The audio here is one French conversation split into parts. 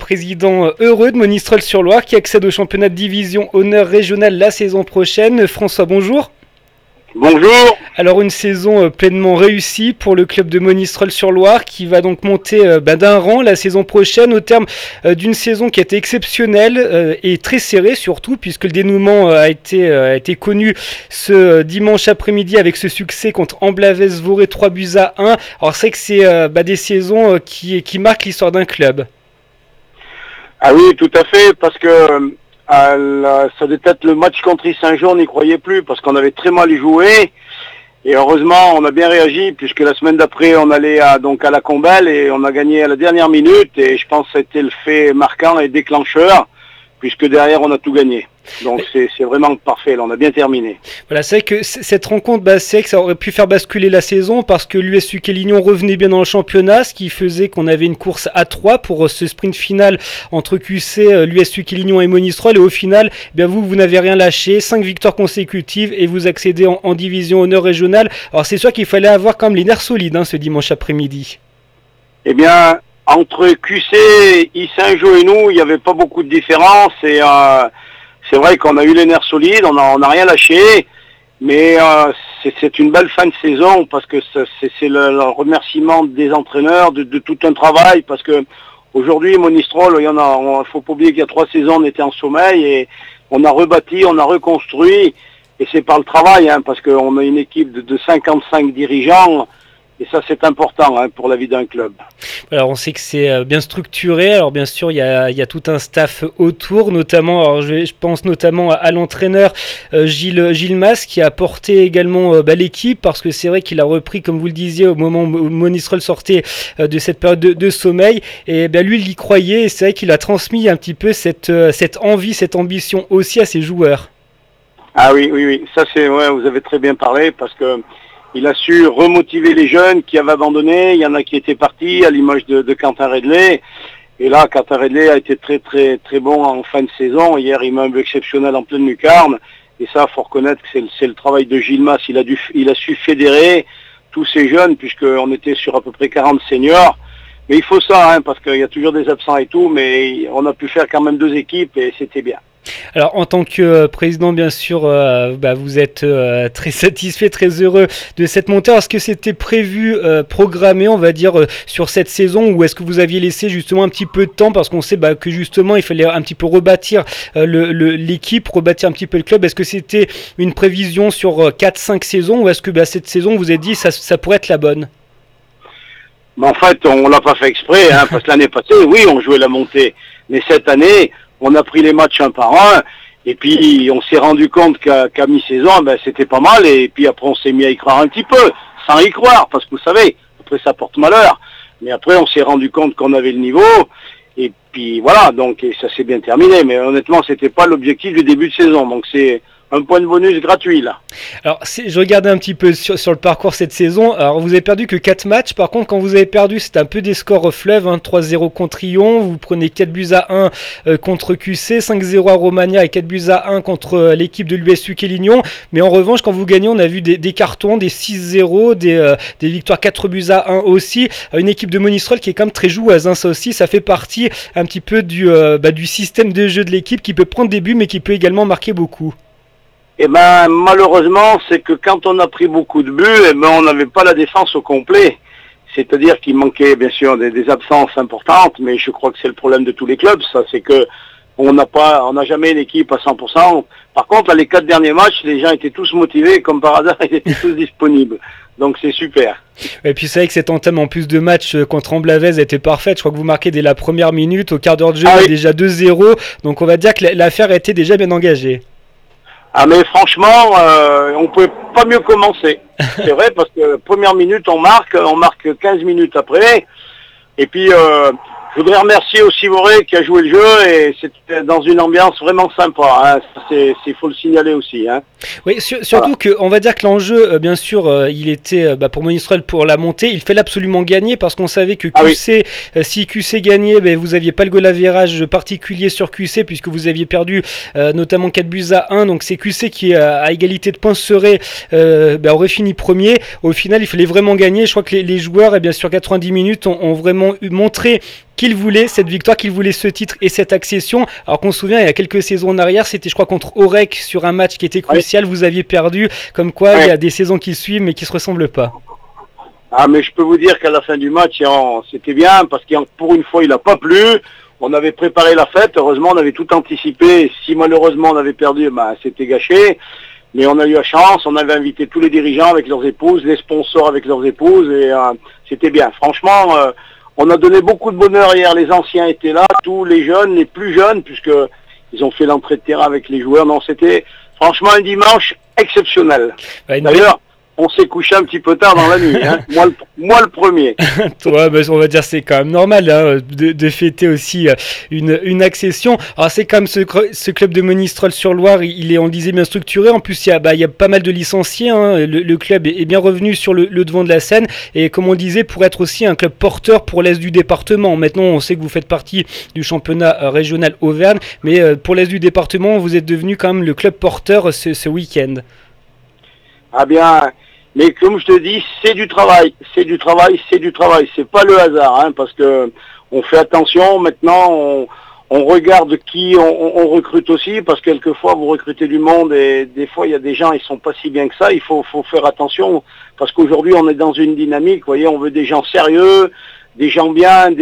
président heureux de Monistrol-sur-Loire qui accède au championnat de division honneur régional la saison prochaine. François, bonjour. Bonjour. Alors une saison pleinement réussie pour le club de Monistrol-sur-Loire qui va donc monter d'un rang la saison prochaine au terme d'une saison qui a été exceptionnelle et très serrée surtout puisque le dénouement a été connu ce dimanche après-midi avec ce succès contre Amblavès-Voré 3-1. Alors c'est que c'est des saisons qui marquent l'histoire d'un club. Ah oui, tout à fait, parce que ça devait être le match contre Saint-Jean, on n'y croyait plus parce qu'on avait très mal joué. Et heureusement, on a bien réagi puisque la semaine d'après, on allait à la Combelle et on a gagné à la dernière minute. Et je pense que c'était le fait marquant et déclencheur puisque derrière, on a tout gagné. Donc c'est vraiment parfait, là, on a bien terminé. Voilà, c'est vrai que cette rencontre, c'est vrai que ça aurait pu faire basculer la saison parce que l'USU Quélignon revenait bien dans le championnat, ce qui faisait qu'on avait une course à 3 pour ce sprint final entre QC, l'USU Quélignon et Monistrol. Et au final, vous n'avez rien lâché, 5 victoires consécutives et vous accédez en division honneur régionale. Alors c'est sûr qu'il fallait avoir quand même les nerfs solides ce dimanche après-midi. Eh bien, entre QC, Saint-Jean et nous, il n'y avait pas beaucoup de différence et c'est vrai qu'on a eu les nerfs solides, on n'a rien lâché, mais c'est une belle fin de saison parce que c'est le remerciement des entraîneurs de tout un travail parce que aujourd'hui Monistrol, il faut pas oublier qu'il y a 3 saisons on était en sommeil et on a rebâti, on a reconstruit et c'est par le travail parce qu'on a une équipe de 55 dirigeants. Et ça, c'est important pour la vie d'un club. Alors, on sait que c'est bien structuré. Alors, bien sûr, il y a tout un staff autour, notamment, alors je pense notamment à l'entraîneur Gilles Mas, qui a porté également l'équipe, parce que c'est vrai qu'il a repris, comme vous le disiez, au moment où Monistrol sortait de cette période de sommeil. Et lui, il y croyait, et c'est vrai qu'il a transmis un petit peu cette envie, cette ambition aussi à ses joueurs. Ah oui. Ça, vous avez très bien parlé, parce que il a su remotiver les jeunes qui avaient abandonné. Il y en a qui étaient partis, à l'image de Quentin Redley. Et là, Quentin Redley a été très très très bon en fin de saison. Hier, il m'a un but exceptionnel en pleine lucarne. Et ça, faut reconnaître que c'est le travail de Gilles Mas. Il a su fédérer tous ces jeunes, puisqu'on était sur à peu près 40 seniors. Mais il faut ça, parce qu'il y a toujours des absents et tout. Mais on a pu faire quand même 2 équipes et c'était bien. Alors en tant que président, bien sûr, vous êtes très satisfait, très heureux de cette montée. Est-ce que c'était prévu, programmé, on va dire, sur cette saison, ou est-ce que vous aviez laissé justement un petit peu de temps parce qu'on sait que justement il fallait un petit peu rebâtir l'équipe, rebâtir un petit peu le club. Est-ce que c'était une prévision sur 4-5 saisons, ou est-ce que cette saison vous avez dit ça pourrait être la bonne? Mais en fait, on l'a pas fait exprès, parce que l'année passée, oui, on jouait la montée, mais cette année, on a pris les matchs un par un, et puis on s'est rendu compte qu'à mi-saison, c'était pas mal, et puis après on s'est mis à y croire un petit peu, sans y croire, parce que vous savez, après ça porte malheur. Mais après on s'est rendu compte qu'on avait le niveau, et puis voilà, donc et ça s'est bien terminé. Mais honnêtement, c'était pas l'objectif du début de saison, donc c'est un point de bonus gratuit là. Alors je regardais un petit peu sur le parcours cette saison. Alors vous avez perdu que 4 matchs. Par contre, quand vous avez perdu, c'était un peu des scores fleuves, 3-0 contre Lyon. Vous prenez 4-1 contre QC, 5-0 à Romagna et 4-1 contre l'équipe de l'USU Quélignon. Mais en revanche, quand vous gagnez, on a vu des cartons, des 6-0, des victoires 4-1 aussi. Une équipe de Monistrol qui est quand même très joueuse. Ça aussi, ça fait partie un petit peu du système de jeu de l'équipe qui peut prendre des buts mais qui peut également marquer beaucoup. Eh malheureusement, c'est que quand on a pris beaucoup de buts, on n'avait pas la défense au complet. C'est-à-dire qu'il manquait bien sûr des absences importantes, mais je crois que c'est le problème de tous les clubs, ça, c'est que on n'a jamais une équipe à 100%. Par contre, les 4 derniers matchs, les gens étaient tous motivés, comme par hasard, ils étaient tous disponibles. Donc c'est super. Et puis c'est vrai que cette entame en plus de match contre Amblavès était parfaite. Je crois que vous marquez dès la première minute, au quart d'heure de jeu, il y a déjà 2-0. Donc on va dire que l'affaire était déjà bien engagée. Ah mais franchement, on pouvait pas mieux commencer. C'est vrai, parce que première minute on marque 15 minutes après. Et puis je voudrais remercier aussi Voré qui a joué le jeu et c'était dans une ambiance vraiment sympa. Il faut le signaler aussi. Oui, surtout que on va dire que l'enjeu, bien sûr, il était pour Monistrol pour la montée. Il fallait absolument gagner parce qu'on savait que QC, si QC gagnait, vous aviez pas le goal average particulier sur QC puisque vous aviez perdu notamment 4-1. Donc c'est QC qui à égalité de points aurait fini premier. Au final, il fallait vraiment gagner. Je crois que les joueurs, et bien sûr 90 minutes, ont vraiment montré qu'il voulait cette victoire, qu'il voulait ce titre et cette accession. Alors qu'on se souvient, il y a quelques saisons en arrière, c'était je crois contre Orec sur un match qui était crucial, vous aviez perdu, comme quoi il y a des saisons qui suivent mais qui se ressemblent pas. Ah, mais je peux vous dire qu'à la fin du match, c'était bien, parce que pour une fois, il n'a pas plu. On avait préparé la fête, heureusement, on avait tout anticipé. Si malheureusement on avait perdu, c'était gâché. Mais on a eu la chance, on avait invité tous les dirigeants avec leurs épouses, les sponsors avec leurs épouses, et c'était bien. Franchement, on a donné beaucoup de bonheur hier. Les anciens étaient là, tous les jeunes, les plus jeunes, puisque ils ont fait l'entrée de terrain avec les joueurs. Non, c'était franchement un dimanche exceptionnel. D'ailleurs, on s'est couché un petit peu tard dans la nuit, hein. Moi le premier. Toi, on va dire c'est quand même normal hein, de fêter aussi une accession. Alors c'est comme ce club de Monistrol-sur-Loire, il est, on le disait, bien structuré. En plus, il y a pas mal de licenciés. Hein. Le club est bien revenu sur le devant de la scène. Et comme on le disait, pour être aussi un club porteur pour l'Est du département. Maintenant, on sait que vous faites partie du championnat régional Auvergne. Mais pour l'Est du département, vous êtes devenu quand même le club porteur ce week-end. Ah bien... Mais comme je te dis, c'est du travail. C'est pas le hasard, hein, parce que on fait attention. Maintenant, on regarde qui on recrute aussi, parce que quelquefois vous recrutez du monde et des fois il y a des gens ils sont pas si bien que ça. Il faut faire attention, parce qu'aujourd'hui on est dans une dynamique. Vous voyez, on veut des gens sérieux, des gens bien,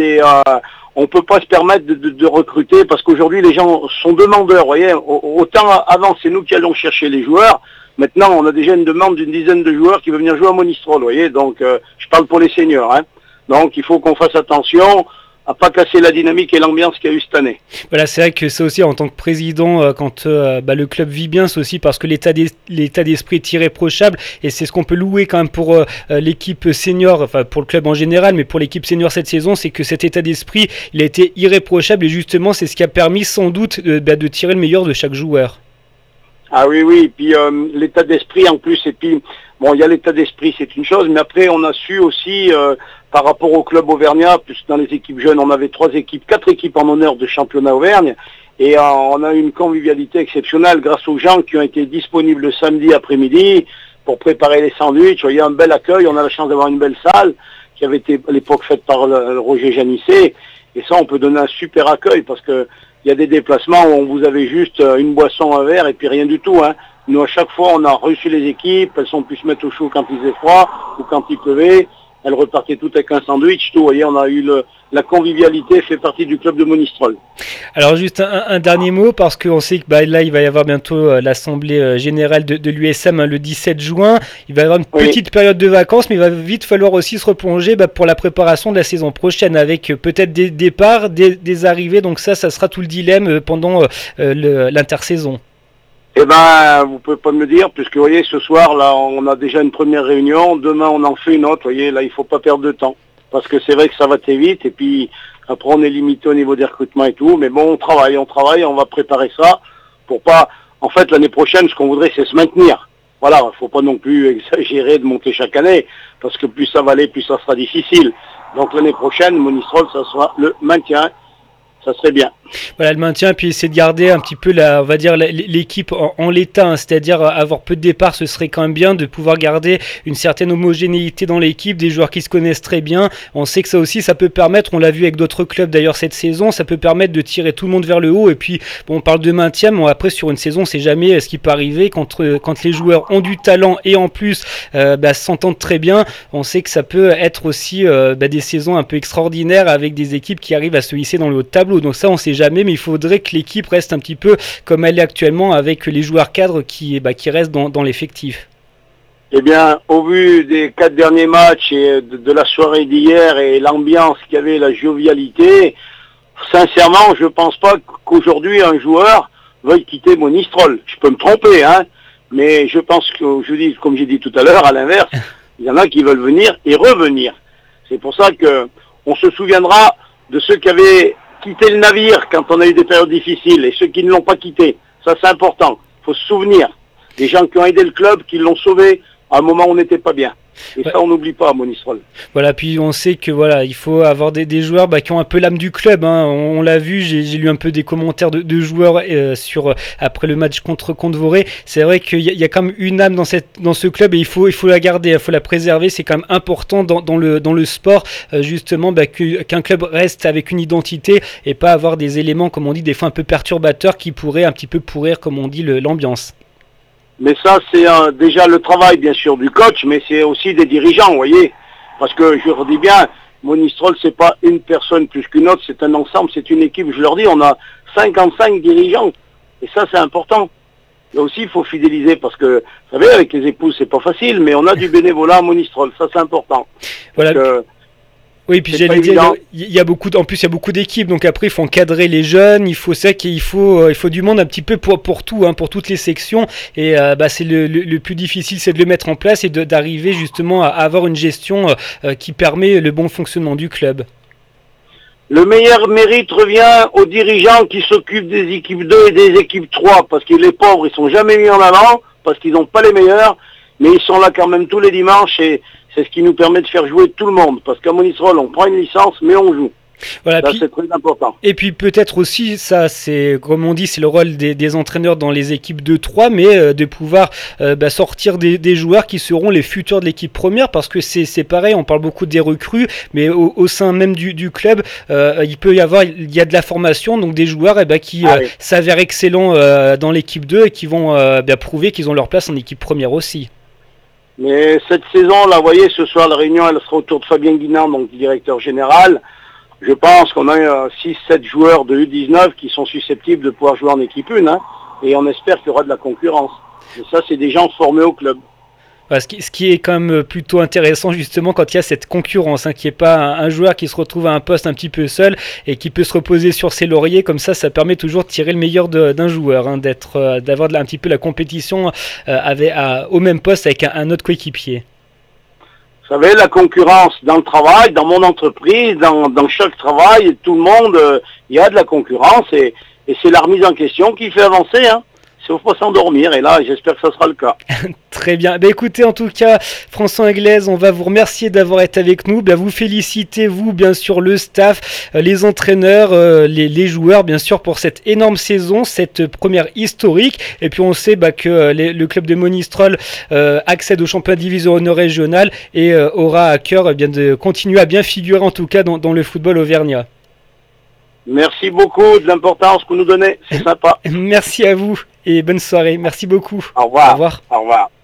on peut pas se permettre de recruter, parce qu'aujourd'hui les gens sont demandeurs. Vous voyez, autant avant c'est nous qui allons chercher les joueurs. Maintenant, on a déjà une demande d'une dizaine de joueurs qui veulent venir jouer à Monistrol, vous voyez. Donc, je parle pour les seniors, hein. Donc, il faut qu'on fasse attention à pas casser la dynamique et l'ambiance qu'il y a eu cette année. Voilà, c'est vrai que c'est aussi en tant que président, quand le club vit bien, c'est aussi parce que l'état d'esprit est irréprochable, et c'est ce qu'on peut louer quand même pour l'équipe senior, enfin pour le club en général, mais pour l'équipe senior cette saison, c'est que cet état d'esprit, il a été irréprochable, et justement, c'est ce qui a permis sans doute de tirer le meilleur de chaque joueur. Ah oui, et puis l'état d'esprit en plus, et puis, bon, il y a l'état d'esprit, c'est une chose, mais après, on a su aussi, par rapport au club auvergnat, plus dans les équipes jeunes, on avait 4 équipes en honneur de championnat Auvergne, et on a eu une convivialité exceptionnelle grâce aux gens qui ont été disponibles le samedi après-midi pour préparer les sandwichs. Il y a un bel accueil, on a la chance d'avoir une belle salle, qui avait été à l'époque faite par le Roger Janisset, et ça, on peut donner un super accueil, parce que il y a des déplacements où on vous avait juste une boisson, un verre et puis rien du tout, hein. Nous, à chaque fois, on a reçu les équipes, elles ont pu se mettre au chaud quand il faisait froid ou quand il pleuvait. Elles repartaient toutes avec un sandwich, tout. Vous voyez, on a eu la convivialité, fait partie du club de Monistrol. Alors juste un dernier mot, parce qu'on sait que là il va y avoir bientôt l'assemblée générale de l'USM le 17 juin. Il va y avoir une petite période de vacances, mais il va vite falloir aussi se replonger pour la préparation de la saison prochaine, avec peut-être des départs, des arrivées. Donc ça sera tout le dilemme pendant l'intersaison. Eh ben, vous pouvez pas me le dire, puisque vous voyez, ce soir, là, on a déjà une première réunion. Demain, on en fait une autre. Vous voyez, là, il faut pas perdre de temps. Parce que c'est vrai que ça va très vite, et puis après on est limité au niveau des recrutements et tout, mais bon, on travaille, on va préparer ça pour pas... En fait, l'année prochaine, ce qu'on voudrait, c'est se maintenir. Voilà, il faut pas non plus exagérer de monter chaque année, parce que plus ça va aller, plus ça sera difficile. Donc l'année prochaine, Monistrol, ça sera le maintien. Ça serait bien. Voilà, le maintien, puis c'est de garder un petit peu on va dire l'équipe en l'état, hein, c'est-à-dire avoir peu de départs, ce serait quand même bien de pouvoir garder une certaine homogénéité dans l'équipe, des joueurs qui se connaissent très bien. On sait que ça aussi, ça peut permettre, on l'a vu avec d'autres clubs d'ailleurs cette saison, ça peut permettre de tirer tout le monde vers le haut. Et puis, bon, on parle de maintien, mais après sur une saison, c'est jamais ce qui peut arriver quand les joueurs ont du talent et en plus s'entendent très bien. On sait que ça peut être aussi des saisons un peu extraordinaires avec des équipes qui arrivent à se hisser dans le haut de tableau. Donc ça, on sait jamais, mais il faudrait que l'équipe reste un petit peu comme elle est actuellement, avec les joueurs cadres qui restent dans l'effectif. Eh bien, au vu des 4 derniers matchs et de la soirée d'hier et l'ambiance qu'il y avait, la jovialité, sincèrement, je pense pas qu'aujourd'hui un joueur veuille quitter Monistrol. Je peux me tromper, hein, mais je pense que, comme j'ai dit tout à l'heure, à l'inverse, il y en a qui veulent venir et revenir. C'est pour ça que on se souviendra de ceux qui avaient quitté le navire quand on a eu des périodes difficiles, et ceux qui ne l'ont pas quitté. Ça, c'est important. Il faut se souvenir des gens qui ont aidé le club, qui l'ont sauvé à un moment où on n'était pas bien. Et Ouais. ça, on n'oublie pas à Monistrol. Voilà, puis on sait que voilà, il faut avoir des joueurs qui ont un peu l'âme du club. Hein. On l'a vu, j'ai lu un peu des commentaires de joueurs après le match contre Voré. C'est vrai qu'il y a quand même une âme dans ce club et il faut la garder, il faut la préserver. C'est quand même important dans le sport justement qu'un club reste avec une identité et pas avoir des éléments, comme on dit, des fois un peu perturbateurs qui pourraient un petit peu pourrir, comme on dit, l'ambiance. Mais ça, c'est déjà le travail, bien sûr, du coach, mais c'est aussi des dirigeants, vous voyez. Parce que je redis bien, Monistrol, c'est pas une personne plus qu'une autre, c'est un ensemble, c'est une équipe. Je leur dis, on a 55 dirigeants. Et ça, c'est important. Là aussi, il faut fidéliser parce que, vous savez, avec les épouses, c'est pas facile, mais on a du bénévolat à Monistrol. Ça, c'est important. Voilà. Donc, oui, puis c'est pas j'allais dire, évident. il y a beaucoup, en plus il y a beaucoup d'équipes, donc après il faut encadrer les jeunes, il faut du monde un petit peu pour tout, hein, pour toutes les sections, et c'est le plus difficile, c'est de le mettre en place et d'arriver justement à avoir une gestion qui permet le bon fonctionnement du club. Le meilleur mérite revient aux dirigeants qui s'occupent des équipes 2 et des équipes 3, parce que les pauvres, ils sont jamais mis en avant, parce qu'ils n'ont pas les meilleurs, mais ils sont là quand même tous les dimanches, et c'est ce qui nous permet de faire jouer tout le monde, parce qu'à Monistrol, on prend une licence, mais on joue. Voilà, Ça, c'est très important. et puis peut-être aussi, ça c'est comme on dit, c'est le rôle des entraîneurs dans les équipes de 3, mais de pouvoir sortir des joueurs qui seront les futurs de l'équipe première, parce que c'est pareil, on parle beaucoup des recrues, mais au sein même du club, il y a de la formation, donc des joueurs qui Oui. s'avèrent excellents dans l'équipe 2 et qui vont prouver qu'ils ont leur place en équipe première aussi. Mais cette saison, là, vous voyez, ce soir, la réunion, elle sera autour de Fabien Guinan, donc directeur général. Je pense qu'on a 6-7 joueurs de U19 qui sont susceptibles de pouvoir jouer en équipe 1, hein, et on espère qu'il y aura de la concurrence. Et ça, c'est des gens formés au club. Voilà, ce qui est quand même plutôt intéressant justement quand il y a cette concurrence, hein, qui n'est pas un joueur qui se retrouve à un poste un petit peu seul et qui peut se reposer sur ses lauriers, comme ça permet toujours de tirer le meilleur d'un joueur, hein, d'avoir un petit peu la compétition au même poste avec un autre coéquipier. Vous savez, la concurrence dans le travail, dans mon entreprise, dans chaque travail, tout le monde, il y a de la concurrence et c'est la remise en question qui fait avancer. Hein. Il ne faut pas s'endormir et là, j'espère que ça sera le cas. Très bien. Écoutez, en tout cas, François Anglaise, on va vous remercier d'avoir été avec nous. Vous félicitez, vous, bien sûr, le staff, les entraîneurs, les joueurs, bien sûr, pour cette énorme saison, cette première historique. Et puis, on sait que le club de Monistrol accède au championnat de division honneur régionale et aura à cœur de continuer à bien figurer, en tout cas, dans le football auvergnat. Merci beaucoup de l'importance que vous nous donnez. C'est sympa. Merci à vous et bonne soirée. Merci beaucoup. Au revoir. Au revoir. Au revoir.